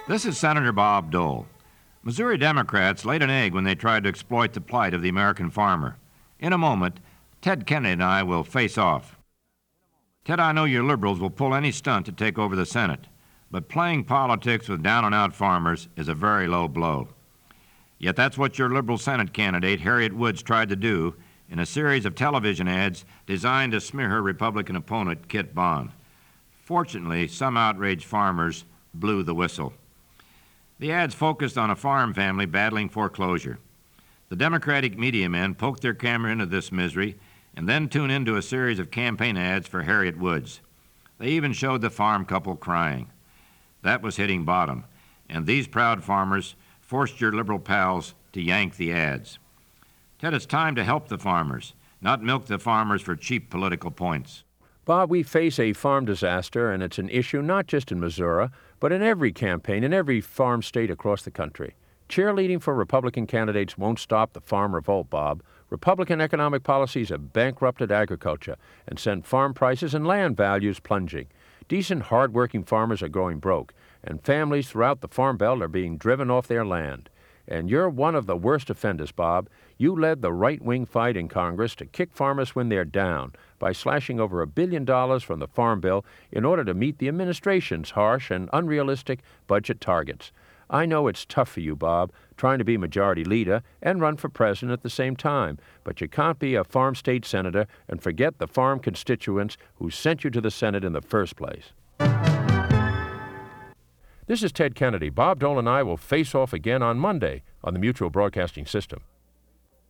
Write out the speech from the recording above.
This is Senator Bob Dole. Missouri Democrats laid an egg when they tried to exploit the plight of the American farmer. In a moment, Ted Kennedy and I will face off. Ted, I know your liberals will pull any stunt to take over the Senate, but playing politics with down-and-out farmers is a very low blow. Yet that's what your liberal Senate candidate, Harriet Woods, tried to do in a series of television ads designed to smear her Republican opponent, Kit Bond. Fortunately, some outraged farmers blew the whistle. The ads focused on a farm family battling foreclosure. The Democratic media men poked their camera into this misery and then tuned into a series of campaign ads for Harriet Woods. They even showed the farm couple crying. That was hitting bottom, and these proud farmers forced your liberal pals to yank the ads. Ted, it's time to help the farmers, not milk the farmers for cheap political points. Bob, we face a farm disaster, and it's an issue not just in Missouri, but in every campaign, in every farm state across the country. Cheerleading for Republican candidates won't stop the farm revolt, Bob. Republican economic policies have bankrupted agriculture and sent farm prices and land values plunging. Decent, hard-working farmers are going broke, and families throughout the Farm Belt are being driven off their land. And you're one of the worst offenders, Bob. You led the right-wing fight in Congress to kick farmers when they're down by slashing over $1 billion from the Farm Bill in order to meet the administration's harsh and unrealistic budget targets. I know it's tough for you, Bob, trying to be majority leader and run for president at the same time, but you can't be a farm state senator and forget the farm constituents who sent you to the Senate in the first place. This is Ted Kennedy. Bob Dole and I will face off again on Monday on the Mutual Broadcasting System.